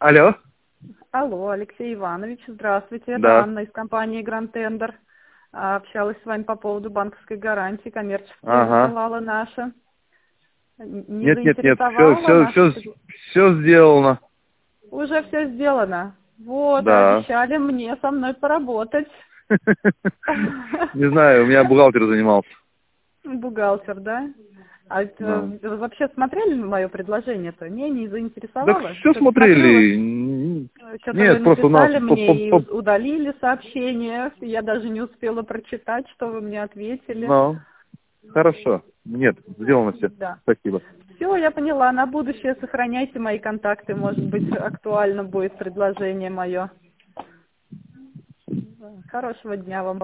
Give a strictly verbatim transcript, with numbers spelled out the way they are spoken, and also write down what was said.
Алло. Алло, Алексей Иванович, здравствуйте. Это Да. Анна из компании Grand Tender. А, Общалась с вами по поводу банковской гарантии, коммерческие Ага. высылала наша. Н- Не Нет, нет, нет. Все, заинтересовала все, наша? все, пред- все сделано. Уже все сделано. Вот, Да. обещали мне со мной поработать. Не знаю, у меня бухгалтер занимался. Бухгалтер, да? А это, Да. вы вообще смотрели мое предложение-то? Не, не Да заинтересовало? все Что-то смотрю, вы смотрели. что-то вы Нет, просто у нас написали по- по- мне и по- уз- удалили сообщение. Я даже не успела прочитать, что вы мне ответили. ну, хорошо. Нет, сделано все. Да. Спасибо. Все, я поняла. На будущее сохраняйте мои контакты. Может быть, актуально будет предложение мое. Хорошего дня вам.